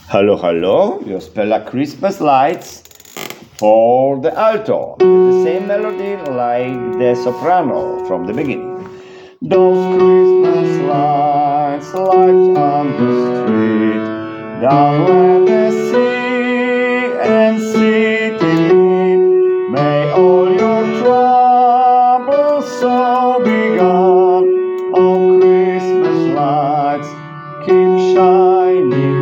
Hallo, hallo, wir spela Christmas lights for the alto. The same melody like the soprano from the beginning. Those Christmas lights, lights on the street, down where the sea and city meet. May all your troubles so be gone. Oh, Christmas lights keep shining